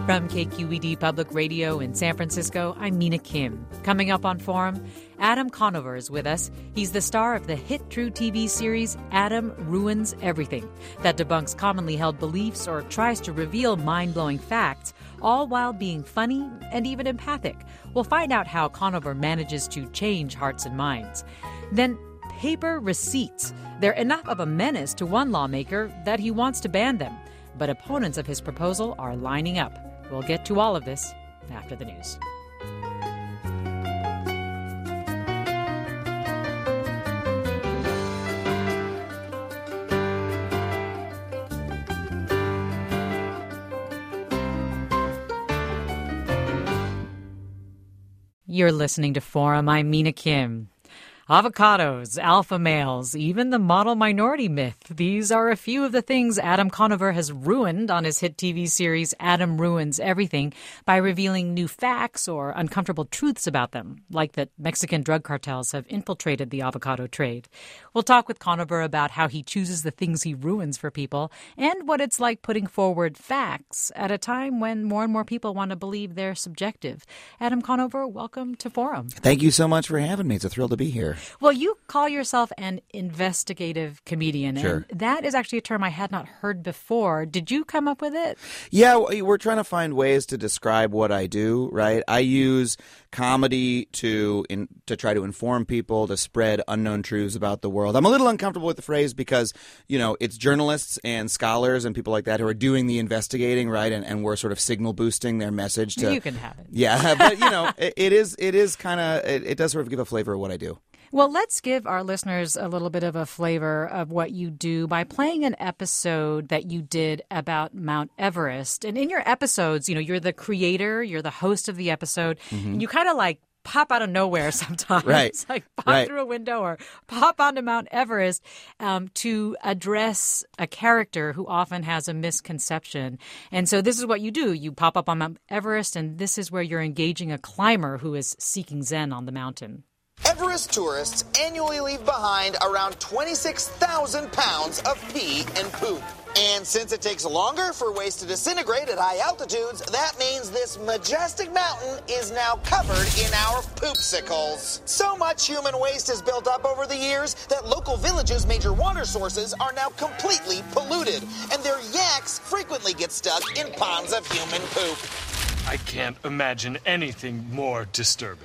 From KQED Public Radio in San Francisco, I'm Mina Kim. Coming up on Forum, Adam Conover is with us. He's the star of the hit True TV series Adam Ruins Everything, that debunks commonly held beliefs or tries to reveal mind-blowing facts, all while being funny and even empathic. We'll find out how Conover manages to change hearts and minds. Then, paper receipts. They're enough of a menace to one lawmaker that he wants to ban them. But opponents of his proposal are lining up. We'll get to all of this after the news. You're listening to Forum. I'm Mina Kim. Avocados, alpha males, even the model minority myth. These are a few of the things Adam Conover has ruined on his hit TV series Adam Ruins Everything by revealing new facts or uncomfortable truths about them, like that Mexican drug cartels have infiltrated the avocado trade. We'll talk with Conover about how he chooses the things he ruins for people and what it's like putting forward facts at a time when more and more people want to believe they're subjective. Adam Conover, welcome to Forum. Thank you so much for having me. It's a thrill to be here. Well, you call yourself an investigative comedian, Sure. And that is actually a term I had not heard before. Did you come up with it? Yeah, we're trying to find ways to describe what I do, right? I use comedy to try to inform people, to spread unknown truths about the world. I'm a little uncomfortable with the phrase because, it's journalists and scholars and people like that who are doing the investigating, right? And we're sort of signal boosting their message to... You can have it. Yeah, but, it is kind of... It does sort of give a flavor of what I do. Well, let's give our listeners a little bit of a flavor of what you do by playing an episode that you did about Mount Everest. And in your episodes, you're the creator, you're the host of the episode, and you kind of like pop out of nowhere sometimes. Right. It's like pop through a window or pop onto Mount Everest to address a character who often has a misconception. And so this is what you do. You pop up on Mount Everest, and this is where you're engaging a climber who is seeking Zen on the mountain. Everest tourists annually leave behind around 26,000 pounds of pee and poop. And since it takes longer for waste to disintegrate at high altitudes, that means this majestic mountain is now covered in our poopsicles. So much human waste has built up over the years that local villages' major water sources are now completely polluted, and their yaks frequently get stuck in ponds of human poop. I can't imagine anything more disturbing.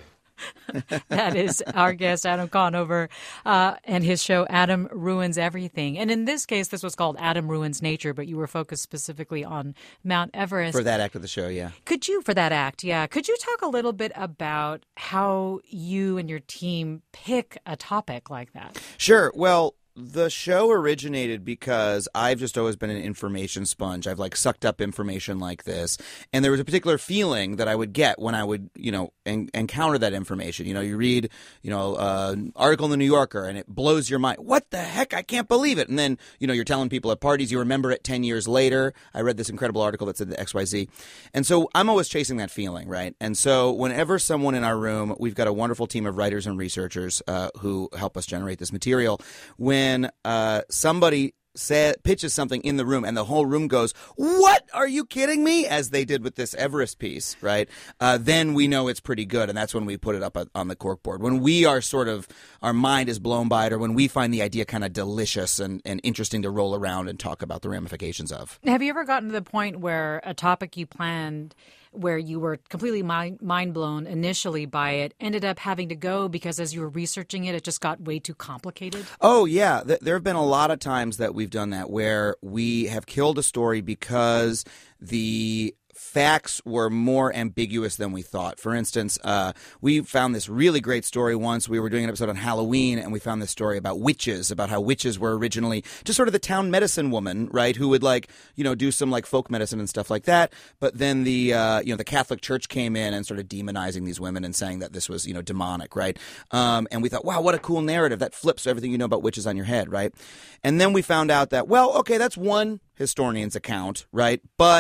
That is our guest, Adam Conover, and his show, Adam Ruins Everything. And in this case, this was called Adam Ruins Nature, but you were focused specifically on Mount Everest. For that act of the show, yeah. Could you talk a little bit about how you and your team pick a topic like that? Sure. Well, the show originated because I've just always been an information sponge. I've sucked up information like this. And there was a particular feeling that I would get when I would, encounter that information. You read, an article in the New Yorker and it blows your mind. What the heck? I can't believe it. And then, you're telling people at parties, you remember it 10 years later. I read this incredible article that said the XYZ. And so I'm always chasing that feeling, right? And so whenever someone in our room, we've got a wonderful team of writers and researchers who help us generate this material. When somebody pitches something in the room and the whole room goes, "What? Are you kidding me?" as they did with this Everest piece, right? Then we know it's pretty good, and that's when we put it up on the corkboard. When we are our mind is blown by it, or when we find the idea kind of delicious and interesting to roll around and talk about the ramifications of. Have you ever gotten to the point where a topic you planned where you were completely mind blown initially by it, ended up having to go because as you were researching it, it just got way too complicated? Oh, yeah. There have been a lot of times that we've done that where we have killed a story because the facts were more ambiguous than we thought. For instance, we found this really great story once. We were doing an episode on Halloween, and we found this story about witches, about how witches were originally just sort of the town medicine woman, right, who would do some folk medicine and stuff like that. But then the Catholic Church came in and started demonizing these women and saying that this was demonic, right? And we thought, wow, what a cool narrative that flips everything you know about witches on your head, right? And then we found out that, well, okay, that's one historian's account, right? But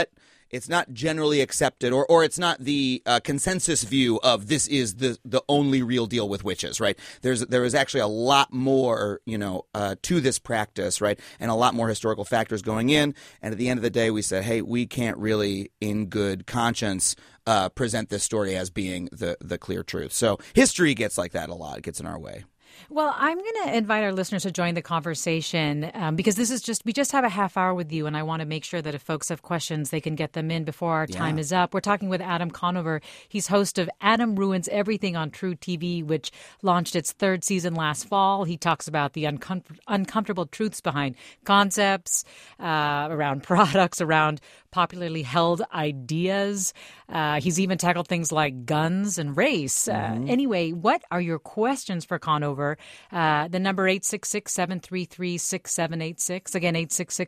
it's not generally accepted, or it's not the consensus view of this is the only real deal with witches, right? There is actually a lot more, to this practice, right, and a lot more historical factors going in. And at the end of the day, we said, hey, we can't really, in good conscience, present this story as being the clear truth. So history gets like that a lot. It gets in our way. Well, I'm going to invite our listeners to join the conversation because we just have a half hour with you, and I want to make sure that if folks have questions, they can get them in before our time is up. We're talking with Adam Conover. He's host of Adam Ruins Everything on True TV, which launched its third season last fall. He talks about the uncomfortable truths behind concepts, around products, around popularly held ideas. He's even tackled things like guns and race. Anyway, what are your questions for Conover? The number 866-733-6786. Again,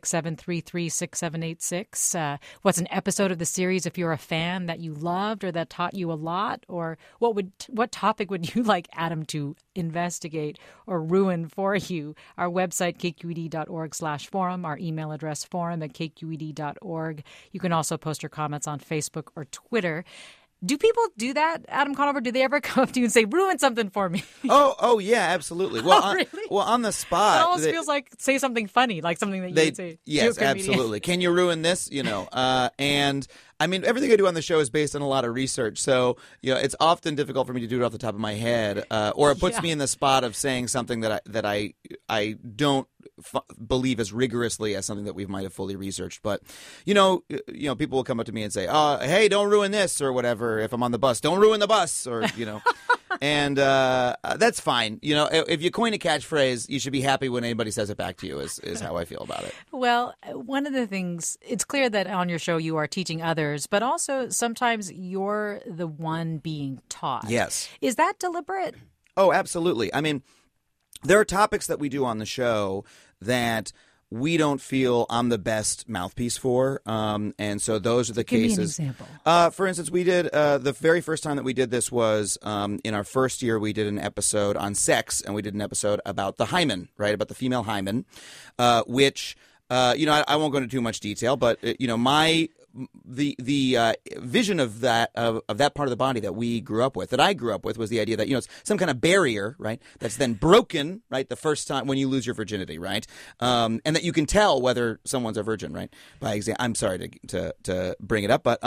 866-733-6786. What's an episode of the series, if you're a fan, that you loved or that taught you a lot? Or what topic would you like Adam to investigate or ruin for you? Our website, kqed.org/forum. Our email address, forum@kqed.org. You can also post your comments on Facebook or Twitter. Do people do that, Adam Conover? Do they ever come up to you and say, ruin something for me? Oh yeah, absolutely. Well, really? On the spot. It almost feels like say something funny, like something that you would say. Yes, absolutely. Can you ruin this? And I mean, everything I do on the show is based on a lot of research. So, it's often difficult for me to do it off the top of my head, or it puts me in the spot of saying something that I don't believe as rigorously as something that we might have fully researched. But, people will come up to me and say, hey, don't ruin this or whatever. If I'm on the bus, don't ruin the bus or, and that's fine. If you coin a catchphrase, you should be happy when anybody says it back to you is how I feel about it. Well, one of the things, it's clear that on your show you are teaching others, but also sometimes you're the one being taught. Yes. Is that deliberate? Oh, absolutely. I mean, there are topics that we do on the show that we don't feel I'm the best mouthpiece for, and so those are the cases. Give me an example. For instance, we did the very first time that we did this was in our first year. We did an episode on sex, and we did an episode about the hymen, right, about the female hymen, which I won't go into too much detail, but the vision of that part of the body that we grew up with, that I grew up with, was the idea that it's some kind of barrier, right, that's then broken, right, the first time when you lose your virginity, right, and that you can tell whether someone's a virgin, right, by example. I'm sorry to bring it up, but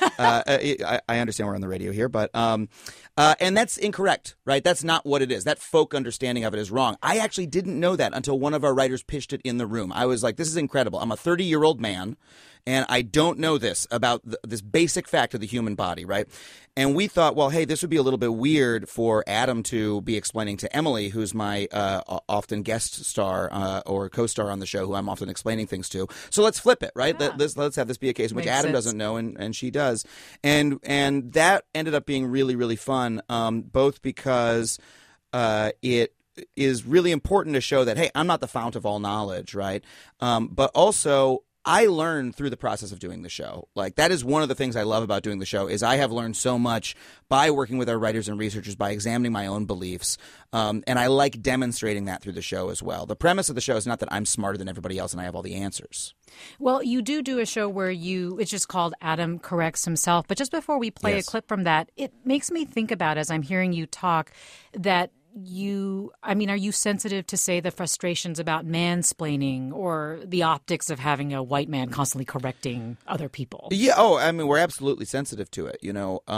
I understand we're on the radio here, but and that's incorrect, right? That's not what it is. That folk understanding of it is wrong. I actually didn't know that until one of our writers pitched it in the room. I was like, this is incredible. I'm a 30-year-old man, and I don't know this about this basic fact of the human body, right? And we thought, well, hey, this would be a little bit weird for Adam to be explaining to Emily, who's my often guest star or co-star on the show, who I'm often explaining things to. So let's flip it, right? Yeah. Let's have this be a case in which Makes Adam sense. doesn't know and she does. And that ended up being really, really fun, both because it is really important to show that, hey, I'm not the fount of all knowledge, right? But also, I learned through the process of doing the show. Like, that is one of the things I love about doing the show, is I have learned so much by working with our writers and researchers, by examining my own beliefs. And I like demonstrating that through the show as well. The premise of the show is not that I'm smarter than everybody else and I have all the answers. Well, you do a show where it's just called Adam Corrects Himself. But just before we play a clip from that, it makes me think about, as I'm hearing you talk, that are you sensitive to, say, the frustrations about mansplaining or the optics of having a white man constantly correcting other people? Yeah. Oh, I mean, we're absolutely sensitive to it.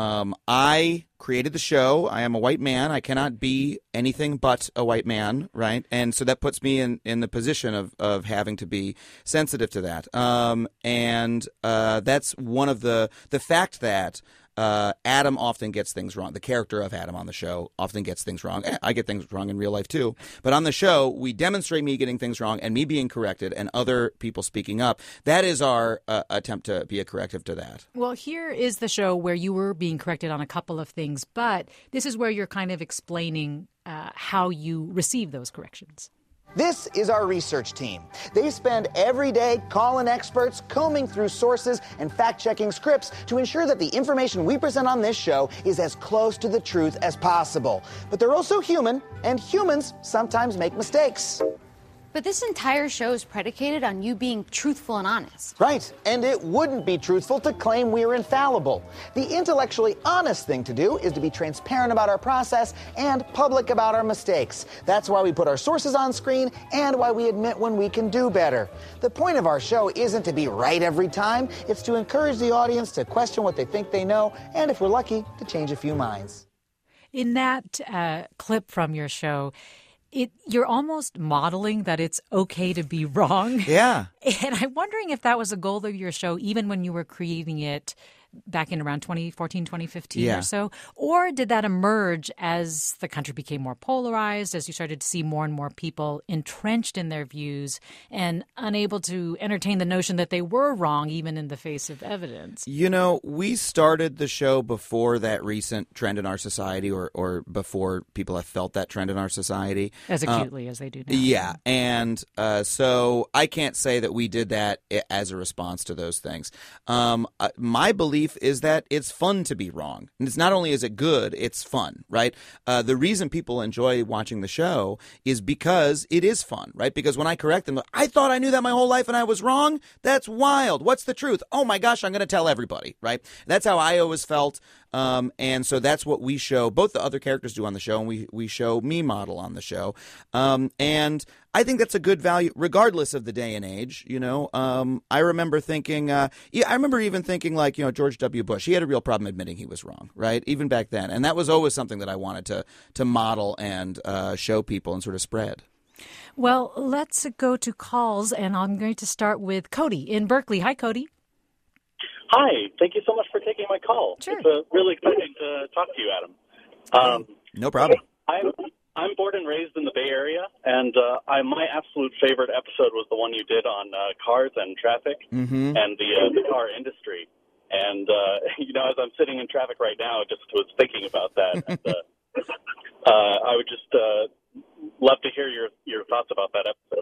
I created the show. I am a white man. I cannot be anything but a white man, right? And so that puts me in the position of having to be sensitive to that. And that's one of the fact that Adam often gets things wrong. The character of Adam on the show often gets things wrong. I get things wrong in real life too. But on the show, we demonstrate me getting things wrong and me being corrected and other people speaking up. That is our attempt to be a corrective to that. Well, here is the show where you were being corrected on a couple of things, but this is where you're kind of explaining how you receive those corrections. This is our research team. They spend every day calling experts, combing through sources, and fact-checking scripts to ensure that the information we present on this show is as close to the truth as possible. But they're also human, and humans sometimes make mistakes. But this entire show is predicated on you being truthful and honest. Right, and it wouldn't be truthful to claim we're infallible. The intellectually honest thing to do is to be transparent about our process and public about our mistakes. That's why we put our sources on screen and why we admit when we can do better. The point of our show isn't to be right every time. It's to encourage the audience to question what they think they know, and if we're lucky, to change a few minds. In that clip from your show, you're almost modeling that it's okay to be wrong. Yeah. And I'm wondering if that was a goal of your show, even when you were creating it back in around 2014, 2015 or so? Or did that emerge as the country became more polarized, as you started to see more and more people entrenched in their views and unable to entertain the notion that they were wrong, even in the face of evidence? You know, we started the show before that recent trend in our society, or before people have felt that trend in our society. As acutely as they do now. Yeah. And so I can't say that we did that as a response to those things. My belief is that it's fun to be wrong. And it's not only is it good, it's fun, right? The reason people enjoy watching the show is because it is fun, right? Because when I correct them, I thought I knew that my whole life and I was wrong. That's wild. What's the truth? Oh my gosh, I'm going to tell everybody, right? That's how I always felt. And so that's what we show, both the other characters do on the show, and we show me model on the show. And I think that's a good value, regardless of the day and age. You know, I remember thinking, I remember even thinking, like, you know, George W. Bush, he had a real problem admitting he was wrong, right? Even back then. And that was always something that I wanted to model and show people and sort of spread. Well, let's go to calls, and I'm going to start with Cody in Berkeley. Hi, Cody. Hi. Thank you so much for taking my call. Sure. It's really exciting to talk to you, Adam. No problem. I'm born and raised in the Bay Area, and my absolute favorite episode was the one you did on cars and traffic and the car industry. And, you know, as I'm sitting in traffic right now, just was thinking about that. And, I would just love to hear your thoughts about that episode.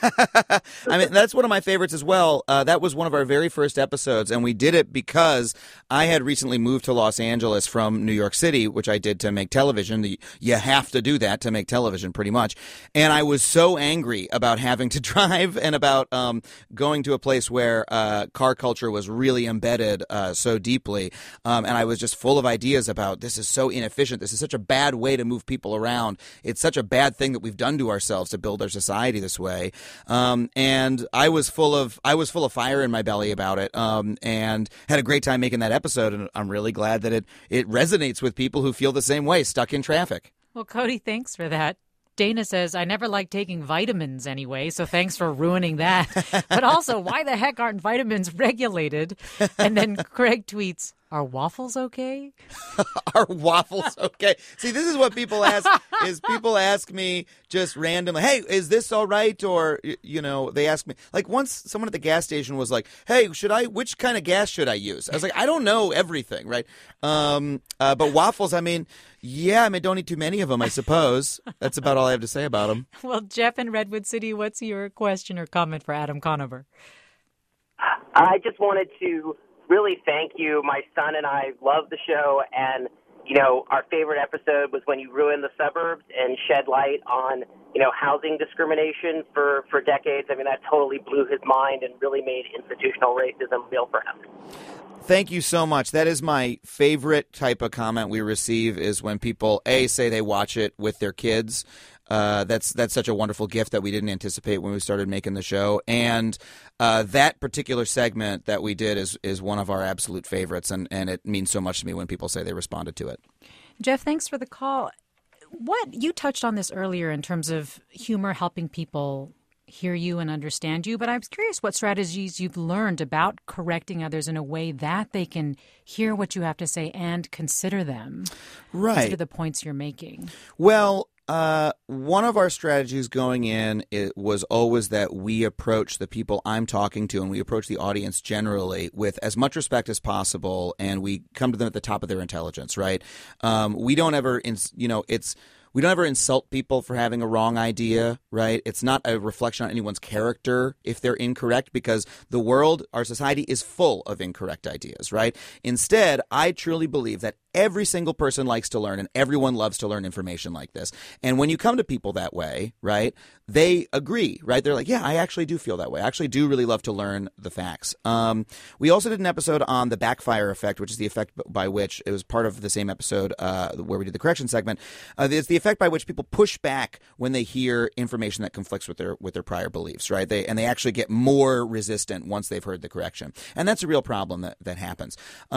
I mean, that's one of my favorites as well. That was one of our very first episodes, and we did it because I had recently moved to Los Angeles from New York City, which I did to make television. You have to do that to make television, pretty much. And I was so angry about having to drive and about going to a place where car culture was really embedded so deeply. And I was just full of ideas about, this is so inefficient. This is such a bad way to move people around. It's such a bad thing that we've done to ourselves to build our society this way. And I was full of fire in my belly about it, and had a great time making that episode. And I'm really glad that it resonates with people who feel the same way, stuck in traffic. Well, Cody, thanks for that. Dana says, I never like taking vitamins anyway, so thanks for ruining that. But also, why the heck aren't vitamins regulated? And then Craig tweets, are waffles okay? Are waffles okay? See, this is what people ask, is people ask me just randomly, hey, is this all right? Or, you know, they ask me, like once someone at the gas station was like, hey, which kind of gas should I use? I was like, I don't know everything, right? But waffles, I mean, don't eat too many of them, I suppose. That's about all I have to say about them. Well, Jeff in Redwood City, what's your question or comment for Adam Conover? I just wanted to really thank you. My son and I love the show, and, you know, our favorite episode was when you ruined the suburbs and shed light on, you know, housing discrimination for decades. I mean, that totally blew his mind and really made institutional racism real for him. Thank you so much. That is my favorite type of comment we receive, is when people, say they watch it with their kids. That's such a wonderful gift that we didn't anticipate when we started making the show. And that particular segment that we did is one of our absolute favorites, and it means so much to me when people say they responded to it. Jeff, thanks for the call. You touched on this earlier in terms of humor helping people hear you and understand you, but I was curious what strategies you've learned about correcting others in a way that they can hear what you have to say and consider them. Right. Consider the points you're making. Well, one of our strategies going in, it was always that we approach the people I'm talking to, and we approach the audience generally with as much respect as possible, and we come to them at the top of their intelligence, right? We don't ever, we don't ever insult people for having a wrong idea, right? It's not a reflection on anyone's character if they're incorrect, because the world, our society, is full of incorrect ideas, right? Instead, I truly believe that every single person likes to learn, and everyone loves to learn information like this. And when you come to people that way, right, they agree, right? They're like, yeah, I actually do feel that way. I actually do really love to learn the facts. We also did an episode on the backfire effect, which is the effect by which, it was part of the same episode where we did the correction segment. It's the effect by which people push back when they hear information that conflicts with their prior beliefs, right? They actually get more resistant once they've heard the correction. And that's a real problem that happens.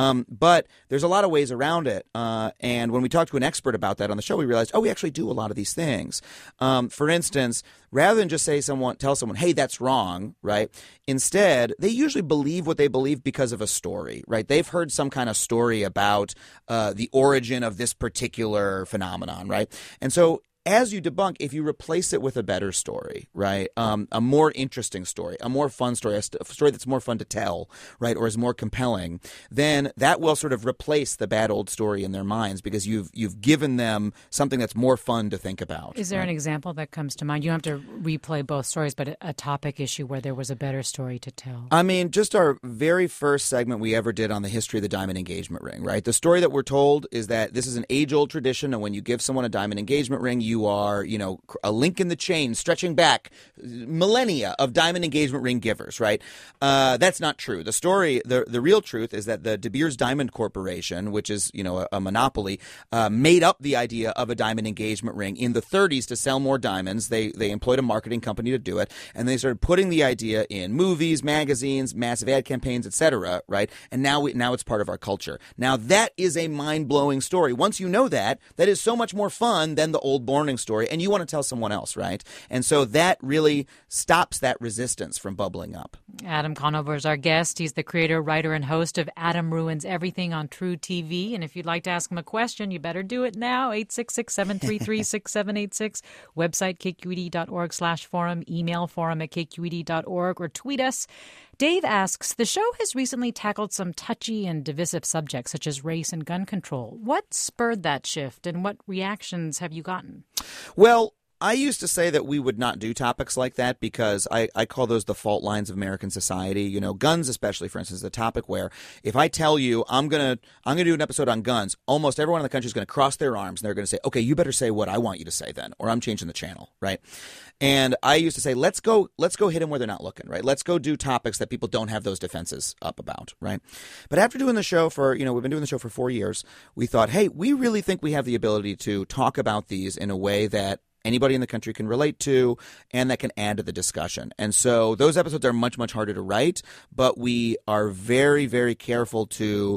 But there's a lot of ways around it. And when we talked to an expert about that on the show, we realized, we actually do a lot of these things. For instance, rather than just tell someone, hey, that's wrong, right? Instead, they usually believe what they believe because of a story, right? They've heard some kind of story about the origin of this particular phenomenon, right? And so as you debunk, if you replace it with a better story, right, a more interesting story, a more fun story, a story that's more fun to tell, right, or is more compelling, then that will sort of replace the bad old story in their minds, because you've given them something that's more fun to think about. Is there an example that comes to mind? You don't have to replay both stories, but a topic issue where there was a better story to tell. I mean, just our very first segment we ever did on the history of the diamond engagement ring, right? The story that we're told is that this is an age-old tradition, and when you give someone a diamond engagement ring, you are, a link in the chain stretching back millennia of diamond engagement ring givers, right? That's not true. The story, the real truth is that the De Beers Diamond Corporation, which is, a monopoly, made up the idea of a diamond engagement ring in the 30s to sell more diamonds. They employed a marketing company to do it, and they started putting the idea in movies, magazines, massive ad campaigns, etc., right? And now it's part of our culture. Now that is a mind-blowing story. Once you know that is so much more fun than the old Borning story, and you want to tell someone else, right? And so that really stops that resistance from bubbling up. Adam Conover is our guest. He's the creator, writer, and host of Adam Ruins Everything on True TV. And if you'd like to ask him a question, you better do it now. 866-733-6786. Website, kqed.org/forum. Email forum@kqed.org, or tweet us. Dave asks, the show has recently tackled some touchy and divisive subjects such as race and gun control. What spurred that shift, and what reactions have you gotten? Well, I used to say that we would not do topics like that because I call those the fault lines of American society. Guns especially, for instance, is a topic where if I tell you I'm gonna do an episode on guns, almost everyone in the country is going to cross their arms and they're going to say, okay, you better say what I want you to say then, or I'm changing the channel, right? And I used to say, let's go hit them where they're not looking, right? Let's go do topics that people don't have those defenses up about, right? But after doing the show for, we've been doing the show for 4 years, we thought, hey, we really think we have the ability to talk about these in a way that anybody in the country can relate to and that can add to the discussion. And so those episodes are much, much harder to write, but we are very, very careful to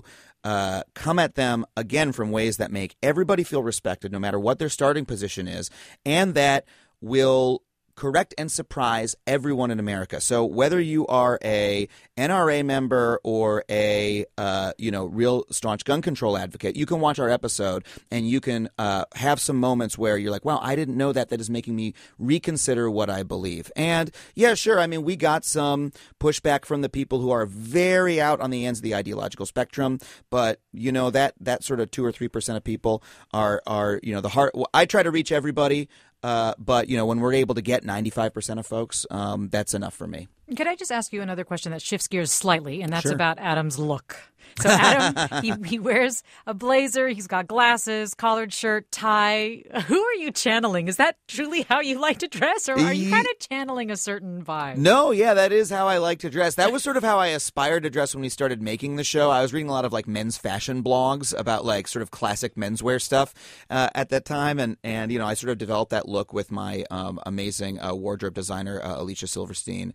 come at them, again, from ways that make everybody feel respected, no matter what their starting position is, and that will correct and surprise everyone in America. So whether you are a NRA member or a real staunch gun control advocate, you can watch our episode and you can have some moments where you're like, wow, I didn't know that. That is making me reconsider what I believe. And yeah, sure. I mean, we got some pushback from the people who are very out on the ends of the ideological spectrum, but that sort of 2 or 3% of people are the heart. I try to reach everybody. But, when we're able to get 95% of folks, that's enough for me. Could I just ask you another question that shifts gears slightly, and that's Sure. about Adam's look. So Adam, he wears a blazer, he's got glasses, collared shirt, tie. Who are you channeling? Is that truly how you like to dress, or are you kind of channeling a certain vibe? No, yeah, that is how I like to dress. That was sort of how I aspired to dress when we started making the show. I was reading a lot of men's fashion blogs about sort of classic menswear stuff at that time, and I sort of developed that look with my amazing wardrobe designer Alicia Silverstein.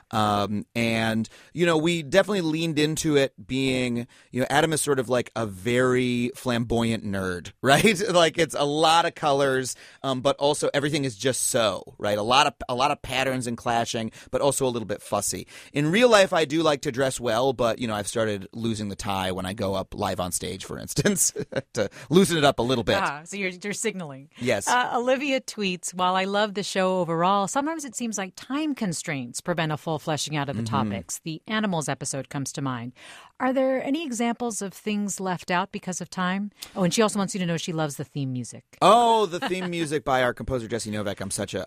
And we definitely leaned into it being, Adam is sort of like a very flamboyant nerd, right? It's a lot of colors, but also everything is just so, right? A lot of patterns and clashing, but also a little bit fussy. In real life, I do like to dress well, but I've started losing the tie when I go up live on stage, for instance, to loosen it up a little bit. So you're signaling. Yes. Olivia tweets, while I love the show overall, sometimes it seems like time constraints prevent a full careful fleshing out of the topics. The animals episode comes to mind. Are there any examples of things left out because of time? Oh, and she also wants you to know she loves the theme music. Oh, the theme music by our composer Jesse Novak.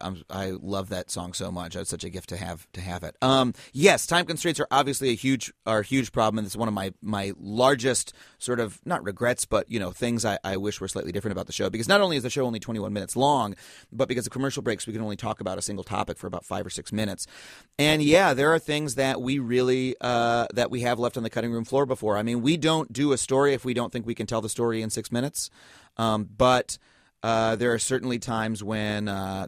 I love that song so much. It's such a gift to have it. Yes, time constraints are obviously a huge problem, and it's one of my largest sort of not regrets, but things I wish were slightly different about the show. Because not only is the show only 21 minutes long, but because of commercial breaks, we can only talk about a single topic for about 5 or 6 minutes. And yeah, there are things that we really that we have left on the cutting room floor before. I mean, we don't do a story if we don't think we can tell the story in 6 minutes. But there are certainly times when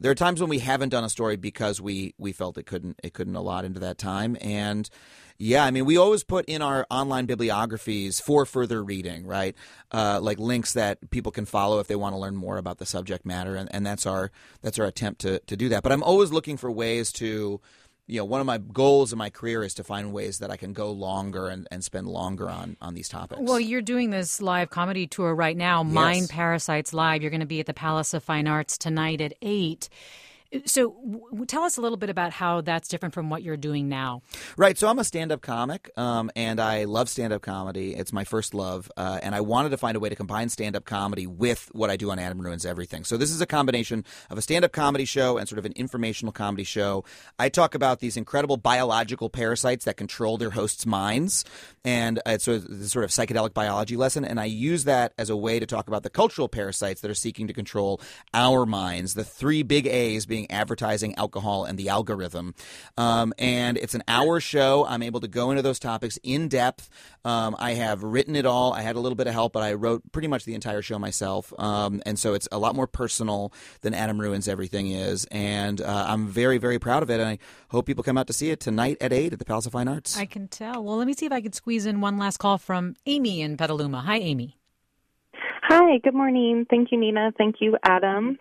we haven't done a story because we felt it couldn't allot into that time. And yeah, I mean, we always put in our online bibliographies for further reading, right? Like links that people can follow if they want to learn more about the subject matter, and that's our attempt to do that. But I'm always looking for ways to. One of my goals in my career is to find ways that I can go longer and spend longer on these topics. Well, you're doing this live comedy tour right now, yes. Mind Parasites Live. You're going to be at the Palace of Fine Arts tonight at 8. So tell us a little bit about how that's different from what you're doing now. Right. So I'm a stand-up comic, and I love stand-up comedy. It's my first love, and I wanted to find a way to combine stand-up comedy with what I do on Adam Ruins Everything. So this is a combination of a stand-up comedy show and sort of an informational comedy show. I talk about these incredible biological parasites that control their hosts' minds, and it's sort of psychedelic biology lesson, and I use that as a way to talk about the cultural parasites that are seeking to control our minds, the 3 big A's being advertising, alcohol, and the algorithm. And it's an hour show. I'm able to go into those topics in depth. I have written it all. I had a little bit of help, but I wrote pretty much the entire show myself. And so it's a lot more personal than Adam Ruins Everything is. And I'm very, very proud of it. And I hope people come out to see it tonight at 8 at the Palace of Fine Arts. I can tell. Well, let me see if I can squeeze in one last call from Amy in Petaluma. Hi, Amy. Hi, good morning. Thank you, Nina. Thank you, Adam.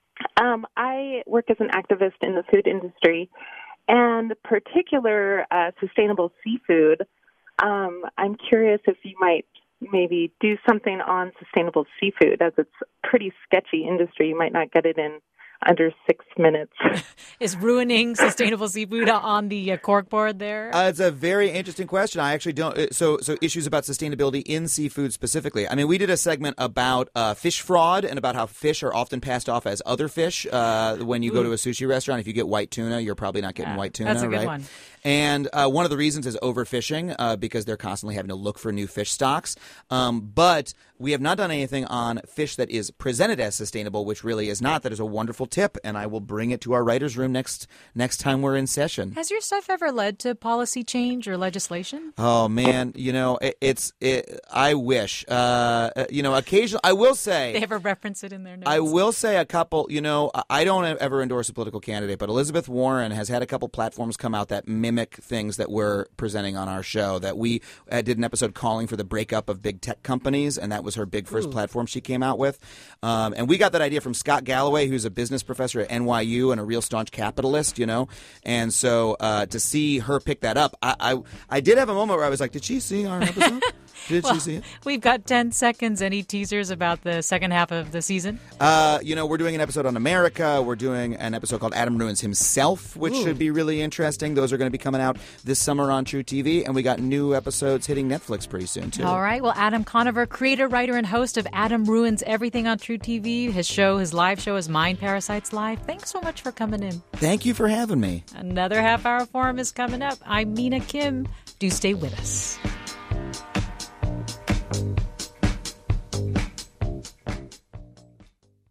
I work as an activist in the food industry, and particular sustainable seafood. I'm curious if you might maybe do something on sustainable seafood, as it's a pretty sketchy industry. You might not get it in under 6 minutes. Is ruining sustainable seafood on the corkboard there? It's a very interesting question. I actually don't. So issues about sustainability in seafood specifically. I mean, we did a segment about fish fraud and about how fish are often passed off as other fish. When you go to a sushi restaurant, if you get white tuna, you're probably not getting white tuna, that's a good right? one. And one of the reasons is overfishing because they're constantly having to look for new fish stocks. But we have not done anything on fish that is presented as sustainable, which really is not. That is a wonderful tip, and I will bring it to our writer's room next time we're in session. Has your stuff ever led to policy change or legislation? Oh, man. I wish. Occasionally, I will say. They ever reference it in their notes? I will say a couple, I don't ever endorse a political candidate, but Elizabeth Warren has had a couple platforms come out that mimic things that we're presenting on our show. That we did an episode calling for the breakup of big tech companies, and that was her big first platform she came out with. And we got that idea from Scott Galloway, who's a business professor at NYU and a real staunch capitalist, And so to see her pick that up, I did have a moment where I was like, did she see our episode? Did she see it? We've got 10 seconds. Any teasers about the second half of the season? We're doing an episode on America. We're doing an episode called Adam Ruins Himself, which should be really interesting. Those are going to be coming out this summer on True TV, and we got new episodes hitting Netflix pretty soon, too. All right. Well, Adam Conover, creator, writer, and host of Adam Ruins Everything on True TV. His live show is Mind Parasites Live. Thanks so much for coming in. Thank you for having me. Another half-hour forum is coming up. I'm Mina Kim. Do stay with us.